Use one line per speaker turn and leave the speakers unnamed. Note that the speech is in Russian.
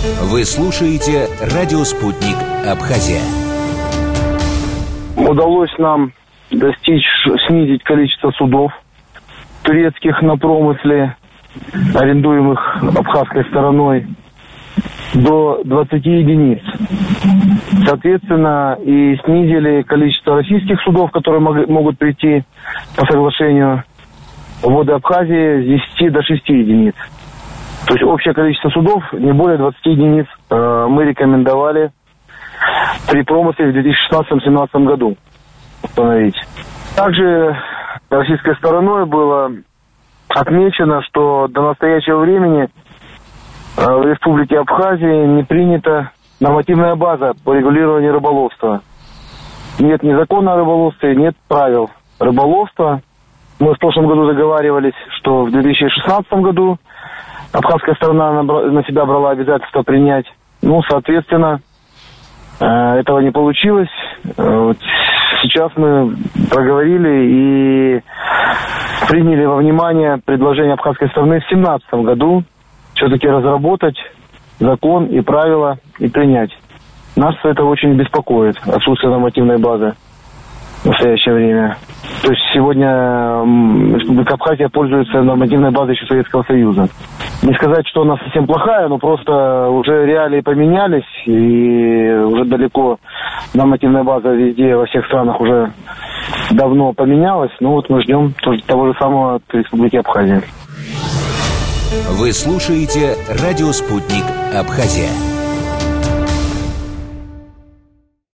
Вы слушаете «Радио Спутник. Абхазия».
Удалось нам снизить количество судов турецких на промысле, арендуемых абхазской стороной, до 20 единиц. Соответственно, и снизили количество российских судов, которые могут прийти по соглашению в воды Абхазии с 10 до 6 единиц. То есть общее количество судов не более 20 единиц мы рекомендовали при промысле в 2016-2017 году установить. Также российской стороной было отмечено, что до настоящего времени в Республике Абхазия не принята нормативная база по регулированию рыболовства. Нет ни закона о рыболовстве, нет правил рыболовства. Мы в прошлом году договаривались, что в 2016 году абхазская сторона на себя брала обязательство принять. Соответственно, этого не получилось. Сейчас мы проговорили и приняли во внимание предложение абхазской стороны в 2017 году все-таки разработать закон и правила и принять. Нас это очень беспокоит, отсутствие нормативной базы в настоящее время. То есть сегодня Республика Абхазия пользуется нормативной базой еще Советского Союза. Не сказать, что она совсем плохая, но просто уже реалии поменялись, и уже далеко нормативная база везде, во всех странах уже давно поменялась. Мы ждем того же самого от Республики Абхазия.
Вы слушаете «Радио Спутник. Абхазия».